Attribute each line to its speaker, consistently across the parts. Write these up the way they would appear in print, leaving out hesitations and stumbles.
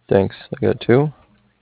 Speaker 1: Thanks. I got two.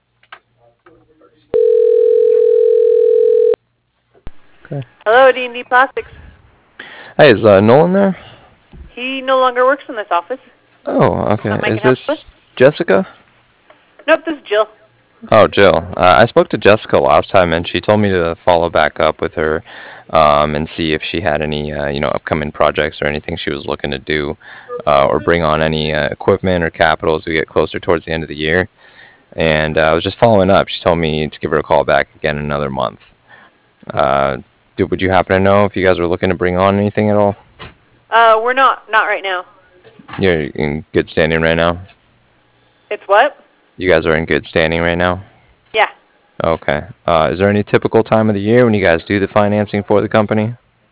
Speaker 1: Okay.
Speaker 2: Hello, D&D Plastics.
Speaker 1: Hey, is Nolan there?
Speaker 2: He no longer works in this office.
Speaker 1: Oh, okay.
Speaker 2: Something I
Speaker 1: Is
Speaker 2: can help with?
Speaker 1: this Jessica?
Speaker 2: Nope, this is Jill.
Speaker 1: Oh, Jill. I spoke to Jessica last time, and she told me to follow back up with her, and see if she had any, upcoming projects or anything she was looking to do, or bring on any equipment or capital as we get closer towards the end of the year. And I was just following up. She told me to give her a call back again in another month. Uh, would you happen to know if you guys were looking to bring on anything at all?
Speaker 2: We're not right now.
Speaker 1: You're in good standing right now?
Speaker 2: It's what?
Speaker 1: You guys are in good standing right now?
Speaker 2: Yeah.
Speaker 1: Okay. Is there any typical time of the year when you guys do the financing for the company?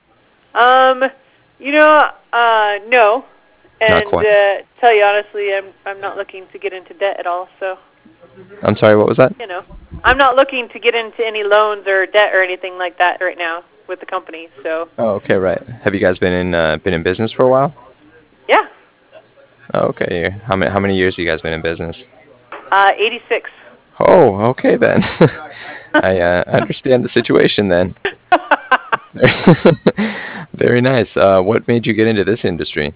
Speaker 2: No.
Speaker 1: Not
Speaker 2: And
Speaker 1: quite.
Speaker 2: tell you honestly, I'm not looking to get into debt at all. So,
Speaker 1: I'm sorry, what was that?
Speaker 2: I'm not looking to get into any loans or debt or anything like that right now with the company. So.
Speaker 1: Oh, okay, right. Have you guys been in business for a while?
Speaker 2: Yeah.
Speaker 1: Oh, okay. How many years have you guys been in business?
Speaker 2: 86.
Speaker 1: Oh, okay then. I understand the situation then. Very nice. What made you get into this industry?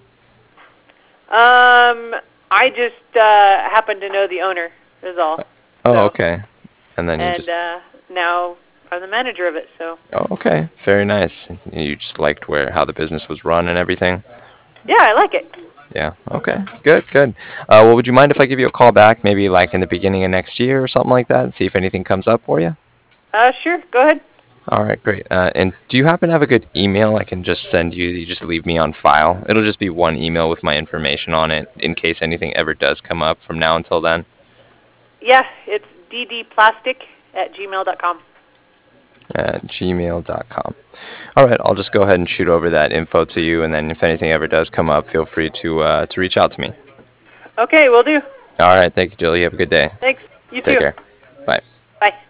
Speaker 2: I just happen to know the owner, is all.
Speaker 1: Oh, okay. And then you
Speaker 2: And
Speaker 1: just...
Speaker 2: now I'm the manager of it, so.
Speaker 1: Oh, okay. Very nice. You just liked how the business was run and everything?
Speaker 2: Yeah, I like it.
Speaker 1: Yeah. Okay. Good, good. Well, would you mind if I give you a call back maybe like in the beginning of next year or something like that and see if anything comes up for you?
Speaker 2: Sure, go ahead.
Speaker 1: All right, great. And do you happen to have a good email I can just send you? You just leave me on file. It'll just be one email with my information on it in case anything ever does come up from now until then.
Speaker 2: Yeah, it's ddplastic@gmail.com.
Speaker 1: At gmail.com. All right, I'll just go ahead and shoot over that info to you, and then if anything ever does come up, feel free to reach out to me.
Speaker 2: Okay, will do.
Speaker 1: All right, thank you, Jill. You have a good day.
Speaker 2: Thanks. You
Speaker 1: Take
Speaker 2: too.
Speaker 1: care. Bye.
Speaker 2: Bye.